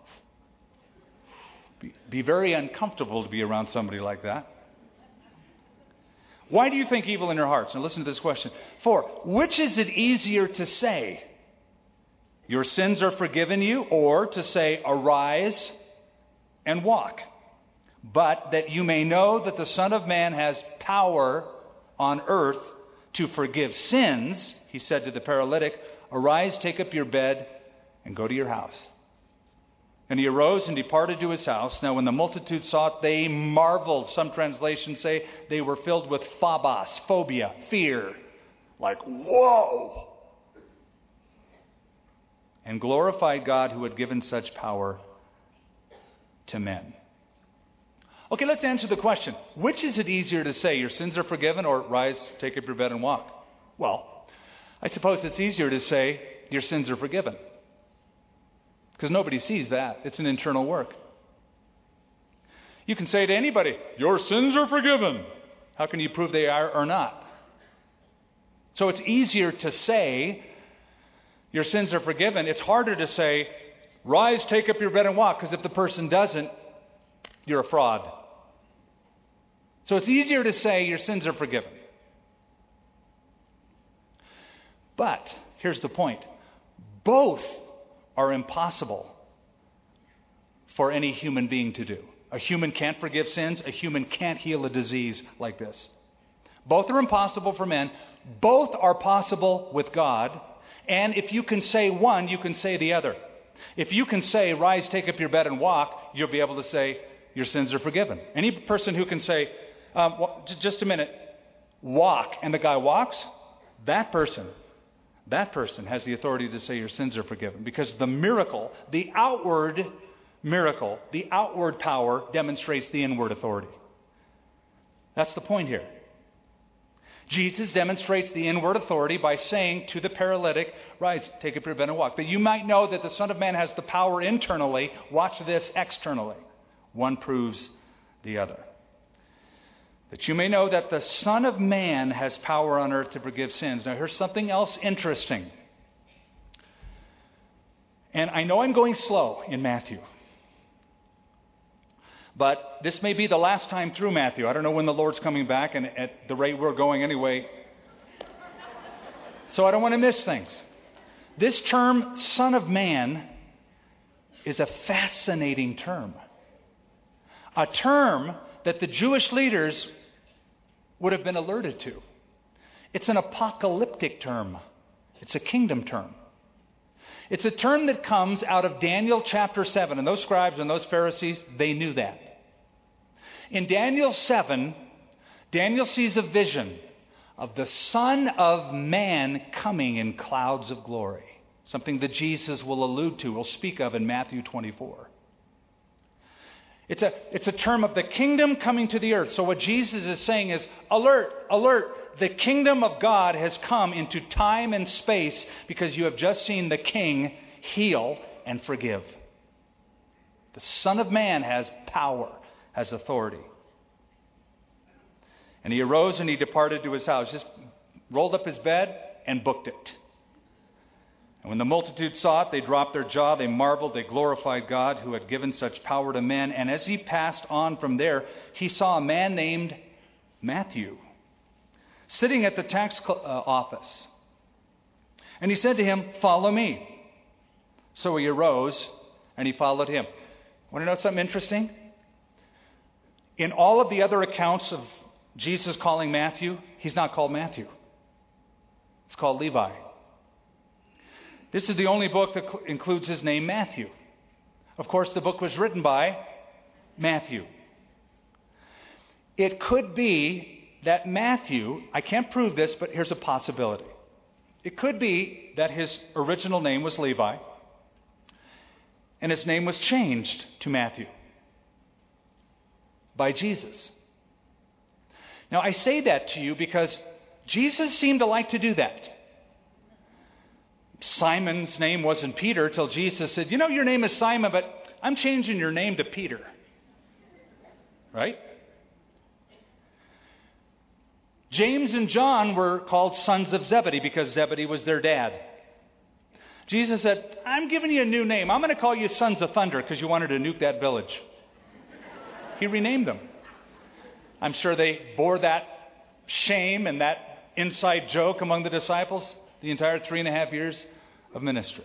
Be, be very uncomfortable to be around somebody like that. Why do you think evil in your hearts? Now listen to this question. For, which is it easier to say, your sins are forgiven you, or to say, arise and walk? But that you may know that the Son of Man has power on earth to forgive sins, he said to the paralytic, arise, take up your bed, and go to your house. And he arose and departed to his house. Now when the multitude saw it, they marveled. Some translations say they were filled with phobos, phobia, fear. Like, whoa! And glorified God who had given such power to men. Okay, let's answer the question. Which is it easier to say, your sins are forgiven, or rise, take up your bed and walk? Well, I suppose it's easier to say, your sins are forgiven. Because nobody sees that. It's an internal work. You can say to anybody, your sins are forgiven. How can you prove they are or not? So it's easier to say, your sins are forgiven. It's harder to say, rise, take up your bed and walk, because if the person doesn't, you're a fraud. So it's easier to say your sins are forgiven. But here's the point. Both are impossible for any human being to do. A human can't forgive sins. A human can't heal a disease like this. Both are impossible for men. Both are possible with God. And if you can say one, you can say the other. If you can say, rise, take up your bed and walk, you'll be able to say, your sins are forgiven. Any person who can say, um, well, just a minute, walk, and the guy walks, that person, that person has the authority to say your sins are forgiven. Because the miracle, the outward miracle, the outward power demonstrates the inward authority. That's the point here. Jesus demonstrates the inward authority by saying to the paralytic, rise, take up your bed and walk. That you might know that the Son of Man has the power internally, watch this, externally. One proves the other. That you may know that the Son of Man has power on earth to forgive sins. Now here's something else interesting. And I know I'm going slow in Matthew. But this may be the last time through Matthew. I don't know when the Lord's coming back, and at the rate we're going anyway. So I don't want to miss things. This term, Son of Man, is a fascinating term. A term that the Jewish leaders would have been alerted to. It's an apocalyptic term. It's a kingdom term. It's a term that comes out of Daniel chapter seven. And those scribes and those Pharisees, they knew that. In Daniel seven, Daniel sees a vision of the Son of Man coming in clouds of glory. Something that Jesus will allude to, will speak of in Matthew twenty-four. It's a, it's a term of the kingdom coming to the earth. So what Jesus is saying is, alert, alert, the kingdom of God has come into time and space because you have just seen the King heal and forgive. The Son of Man has power, has authority. And he arose and he departed to his house, just rolled up his bed and booked it. And when the multitude saw it, they dropped their jaw, they marveled, they glorified God who had given such power to men. And as he passed on from there, he saw a man named Matthew sitting at the tax uh, office. And he said to him, follow me. So he arose and he followed him. Want to know something interesting? In all of the other accounts of Jesus calling Matthew, he's not called Matthew. It's called Levi. This is the only book that cl- includes his name, Matthew. Of course, the book was written by Matthew. It could be that Matthew, I can't prove this, but here's a possibility. It could be that his original name was Levi, and his name was changed to Matthew by Jesus. Now, I say that to you because Jesus seemed to like to do that. Simon's name wasn't Peter till Jesus said, you know, your name is Simon, but I'm changing your name to Peter. Right? James and John were called sons of Zebedee because Zebedee was their dad. Jesus said, I'm giving you a new name. I'm going to call you sons of thunder because you wanted to nuke that village. He renamed them. I'm sure they bore that shame and that inside joke among the disciples the entire three and a half years of ministry.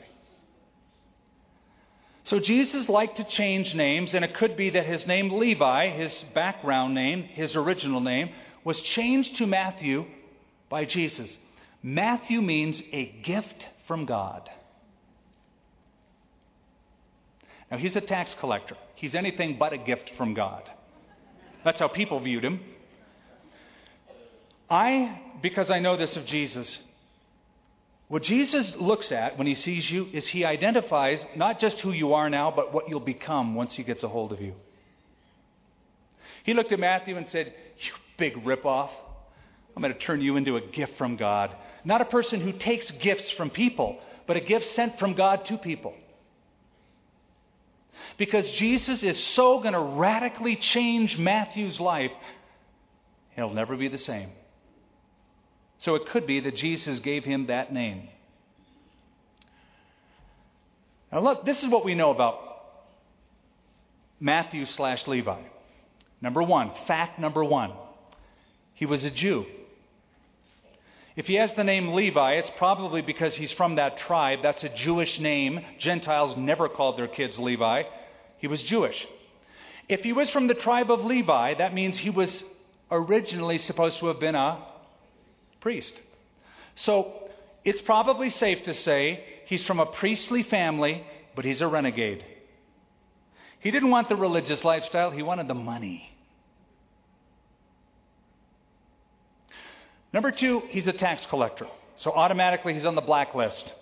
So Jesus liked to change names, and it could be that his name Levi, his background name, his original name, was changed to Matthew by Jesus. Matthew means a gift from God. Now, he's a tax collector. He's anything but a gift from God. That's how people viewed him. I, because I know this of Jesus, what Jesus looks at when he sees you is he identifies not just who you are now, but what you'll become once he gets a hold of you. He looked at Matthew and said, you big ripoff, I'm going to turn you into a gift from God. Not a person who takes gifts from people, but a gift sent from God to people. Because Jesus is so going to radically change Matthew's life, he'll never be the same. So it could be that Jesus gave him that name. Now look, this is what we know about Matthew slash Levi. Number one, fact number one, he was a Jew. If he has the name Levi, it's probably because he's from that tribe. That's a Jewish name. Gentiles never called their kids Levi. He was Jewish. If he was from the tribe of Levi, that means he was originally supposed to have been a priest. So it's probably safe to say he's from a priestly family, but he's a renegade. He didn't want the religious lifestyle, he wanted the money. Number two, he's a tax collector. So automatically he's on the blacklist.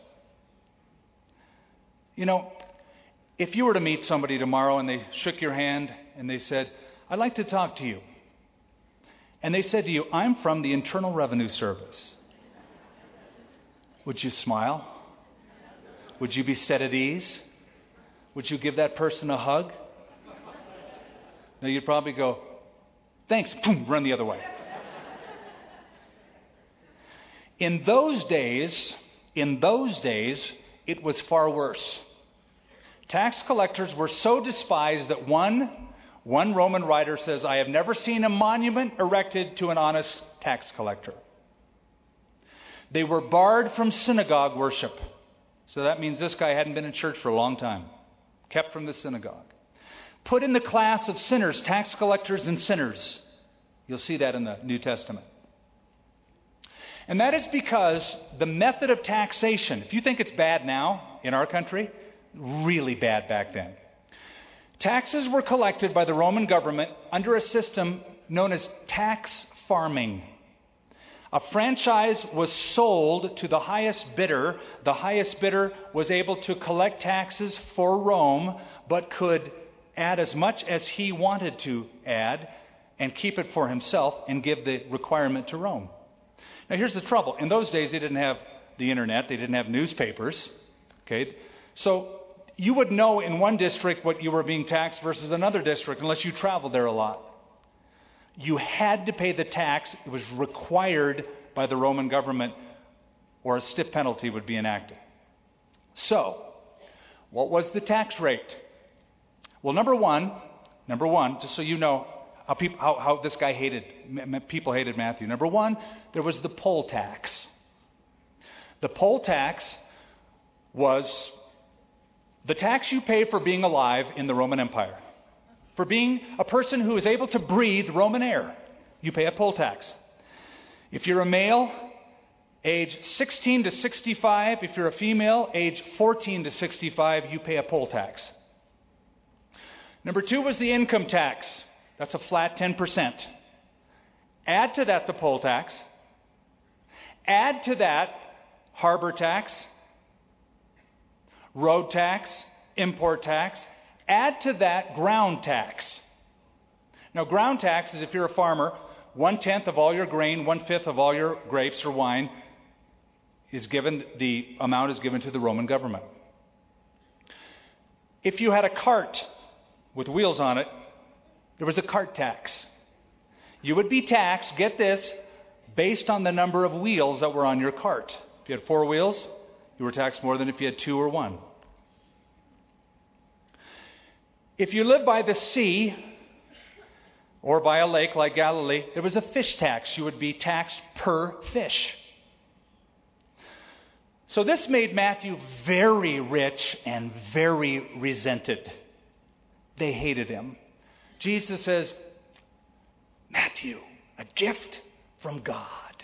You know, if you were to meet somebody tomorrow and they shook your hand and they said, I'd like to talk to you. And they said to you, I'm from the Internal Revenue Service. Would you smile? Would you be set at ease? Would you give that person a hug? No, you'd probably go, thanks, boom, run the other way. In those days, in those days, it was far worse. Tax collectors were so despised that one, one Roman writer says, I have never seen a monument erected to an honest tax collector. They were barred from synagogue worship. So that means this guy hadn't been in church for a long time. Kept from the synagogue. Put in the class of sinners, tax collectors and sinners. You'll see that in the New Testament. And that is because the method of taxation, if you think it's bad now in our country, really bad back then. Taxes were collected by the Roman government under a system known as tax farming. A franchise was sold to the highest bidder. The highest bidder was able to collect taxes for Rome, but could add as much as he wanted to add and keep it for himself and give the requirement to Rome. Now here's the trouble. In those days, they didn't have the internet. They didn't have newspapers. Okay, so you would know in one district what you were being taxed versus another district unless you traveled there a lot. You had to pay the tax. It was required by the Roman government, or a stiff penalty would be enacted. So, what was the tax rate? Well, number one, number one, just so you know how, people, how, how this guy hated, people hated Matthew. Number one, there was the poll tax. The poll tax was the tax you pay for being alive in the Roman Empire. For being a person who is able to breathe Roman air, you pay a poll tax. If you're a male, age sixteen to sixty-five. If you're a female, age fourteen to sixty-five, you pay a poll tax. Number two was the income tax. That's a flat ten percent. Add to that the poll tax. Add to that harbor tax, road tax, import tax. Add to that ground tax. Now, ground tax is if you're a farmer, one-tenth of all your grain, one-fifth of all your grapes or wine is given, the amount is given to the Roman government. If you had a cart with wheels on it, there was a cart tax. You would be taxed, get this, based on the number of wheels that were on your cart. If you had four wheels, you were taxed more than if you had two or one. If you lived by the sea or by a lake like Galilee, there was a fish tax. You would be taxed per fish. So this made Matthew very rich and very resented. They hated him. Jesus says, Matthew, a gift from God.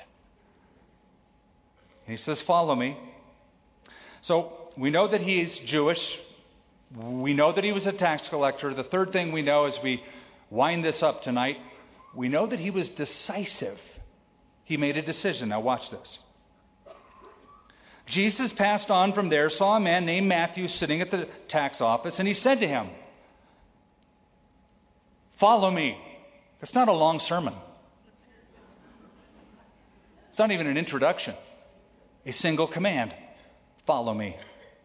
He says, follow me. So we know that he's Jewish. We know that he was a tax collector. The third thing we know as we wind this up tonight, we know that he was decisive. He made a decision. Now watch this. Jesus passed on from there, saw a man named Matthew sitting at the tax office, and he said to him, follow me. It's not a long sermon. It's not even an introduction. A single command. Follow me.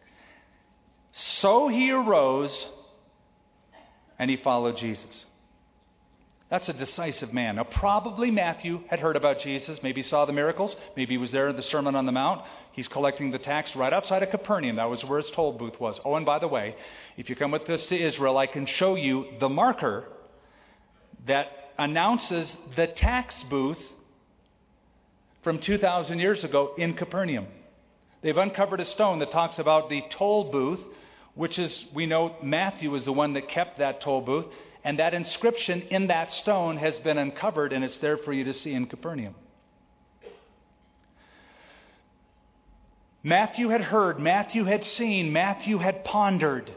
So he arose and he followed Jesus. That's a decisive man. Now, probably Matthew had heard about Jesus. Maybe he saw the miracles. Maybe he was there in the Sermon on the Mount. He's collecting the tax right outside of Capernaum. That was where his toll booth was. Oh, and by the way, if you come with us to Israel, I can show you the marker that announces the tax booth from two thousand years ago in Capernaum. They've uncovered a stone that talks about the toll booth, which is, we know Matthew was the one that kept that toll booth. And that inscription in that stone has been uncovered, and it's there for you to see in Capernaum. Matthew had heard, Matthew had seen, Matthew had pondered.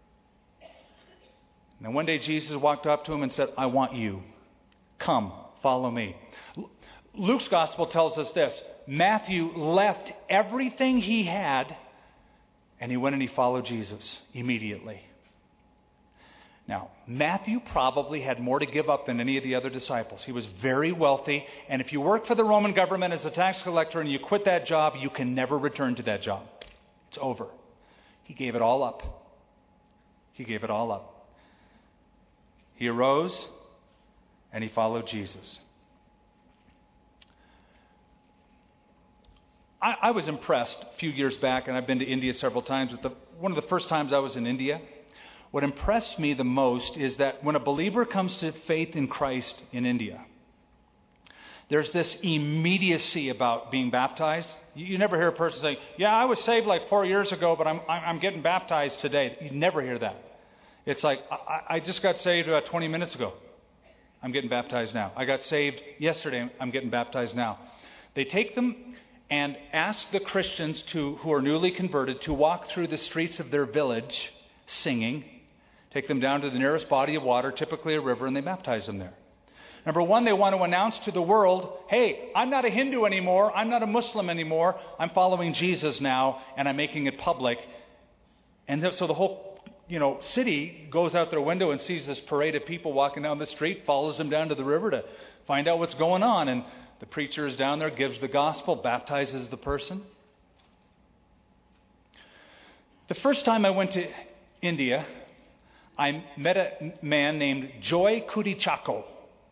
And then one day Jesus walked up to him and said, I want you. Come, follow me. Luke's gospel tells us this. Matthew left everything he had, and he went and he followed Jesus immediately. Now, Matthew probably had more to give up than any of the other disciples. He was very wealthy, and if you work for the Roman government as a tax collector and you quit that job, you can never return to that job. It's over. He gave it all up. He gave it all up. He arose and he followed Jesus. I, I was impressed a few years back, and I've been to India several times. At the, one of the first times I was in India, what impressed me the most is that when a believer comes to faith in Christ in India, there's this immediacy about being baptized. You, you never hear a person say, yeah, I was saved like four years ago, but I'm, I'm getting baptized today. You never hear that. It's like, I, I just got saved about twenty minutes ago. I'm getting baptized now. I got saved yesterday. I'm getting baptized now. They take them and ask the Christians to, who are newly converted to walk through the streets of their village singing. Take them down to the nearest body of water, typically a river, and they baptize them there. Number one, they want to announce to the world, hey, I'm not a Hindu anymore. I'm not a Muslim anymore. I'm following Jesus now, and I'm making it public. And so the whole, you know, city goes out their window and sees this parade of people walking down the street, follows them down to the river to find out what's going on. And the preacher is down there, gives the gospel, baptizes the person. The first time I went to India, I met a man named Joy Kudichako.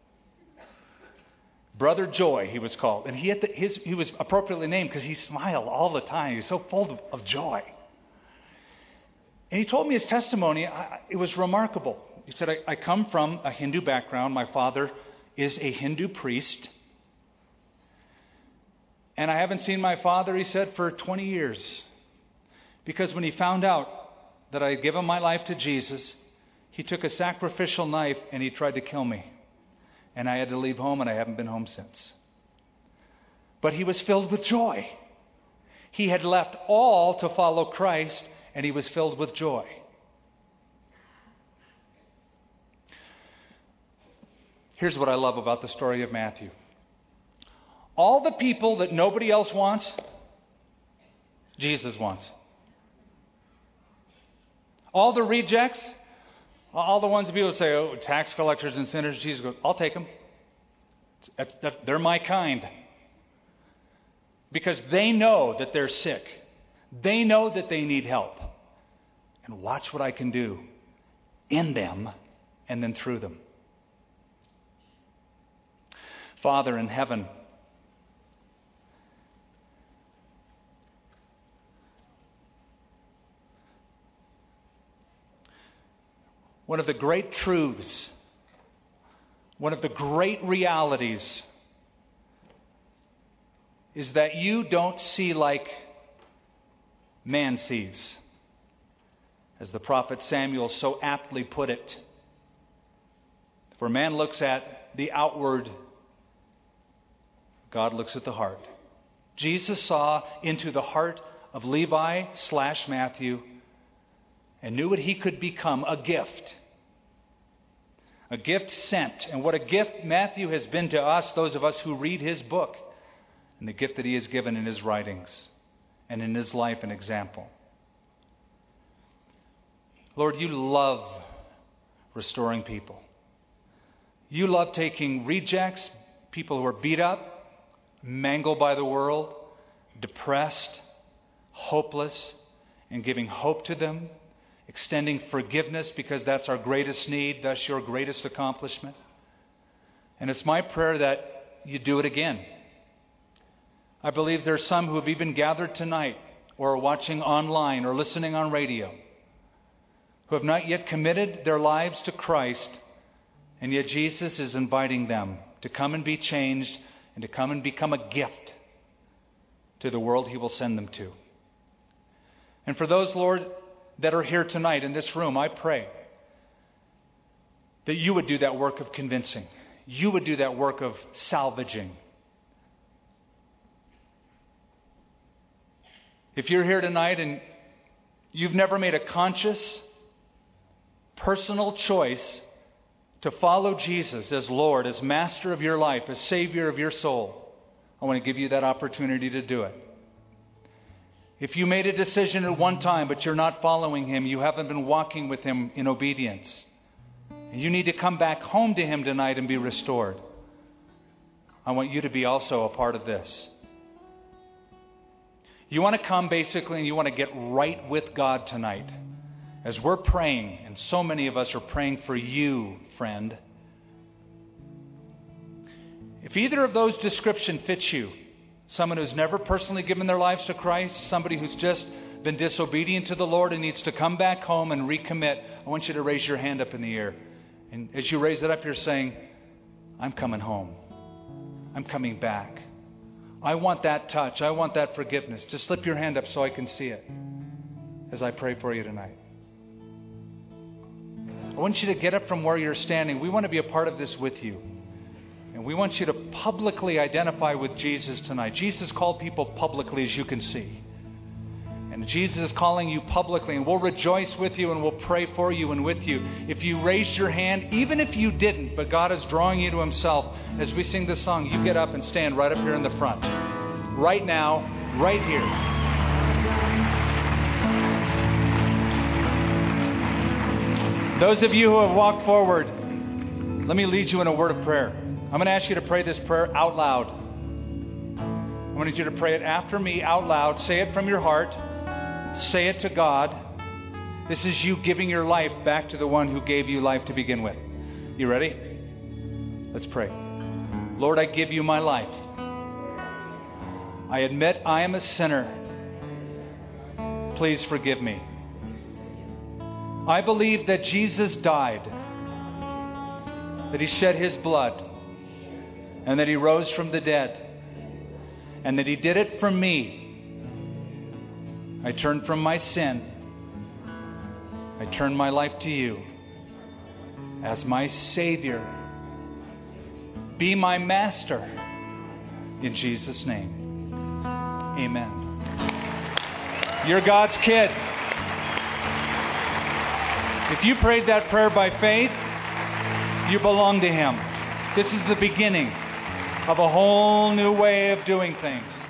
Brother Joy, he was called. And he, had the, his, he was appropriately named because he smiled all the time. He was so full of, of joy. And he told me his testimony. I, it was remarkable. He said, I, I come from a Hindu background. My father is a Hindu priest. And I haven't seen my father, he said, for twenty years. Because when he found out that I had given my life to Jesus, he took a sacrificial knife and he tried to kill me. And I had to leave home, and I haven't been home since. But he was filled with joy. He had left all to follow Christ, and he was filled with joy. Here's what I love about the story of Matthew. All the people that nobody else wants, Jesus wants. All the rejects, all the ones that people say, oh, tax collectors and sinners, Jesus goes, I'll take them. They're my kind. Because they know that they're sick. They know that they need help. And watch what I can do in them and then through them. Father in heaven, one of the great truths, one of the great realities is that you don't see like man sees. As the prophet Samuel so aptly put it, for man looks at the outward, God looks at the heart. Jesus saw into the heart of Levi slash Matthew and knew what he could become, a gift. A gift sent. And what a gift Matthew has been to us, those of us who read his book, and the gift that he has given in his writings and in his life and example. Lord, you love restoring people. You love taking rejects, people who are beat up, mangled by the world, depressed, hopeless, and giving hope to them, extending forgiveness because that's our greatest need, that's your greatest accomplishment. And it's my prayer that you do it again. I believe there's some who have even gathered tonight or are watching online or listening on radio who have not yet committed their lives to Christ, and yet Jesus is inviting them to come and be changed and to come and become a gift to the world he will send them to. And for those, Lord, that are here tonight in this room, I pray that you would do that work of convincing. You would do that work of salvaging. If you're here tonight and you've never made a conscious, personal choice to follow Jesus as Lord, as Master of your life, as Savior of your soul, I want to give you that opportunity to do it. If you made a decision at one time, but you're not following Him, you haven't been walking with Him in obedience, and you need to come back home to Him tonight and be restored, I want you to be also a part of this. You want to come basically and you want to get right with God tonight. As we're praying, and so many of us are praying for you, friend. If either of those descriptions fits you, someone who's never personally given their lives to Christ, somebody who's just been disobedient to the Lord and needs to come back home and recommit, I want you to raise your hand up in the air. And as you raise it up, you're saying, I'm coming home. I'm coming back. I want that touch. I want that forgiveness. Just slip your hand up so I can see it as I pray for you tonight. I want you to get up from where you're standing. We want to be a part of this with you. And we want you to publicly identify with Jesus tonight. Jesus called people publicly, as you can see. And Jesus is calling you publicly, and we'll rejoice with you and we'll pray for you and with you. If you raised your hand, even if you didn't, but God is drawing you to Himself, as we sing this song, you get up and stand right up here in the front. Right now, right here. Those of you who have walked forward, let me lead you in a word of prayer. I'm going to ask you to pray this prayer out loud. I want you to pray it after me out loud. Say it from your heart. Say it to God. This is you giving your life back to the one who gave you life to begin with. You ready? Let's pray. Lord, I give you my life. I admit I am a sinner. Please forgive me. I believe that Jesus died, that He shed His blood, and that He rose from the dead, and that He did it for me. I turn from my sin. I turn my life to you as my Savior. Be my Master. In Jesus' name. Amen. You're God's kid. If you prayed that prayer by faith, you belong to Him. This is the beginning of a whole new way of doing things.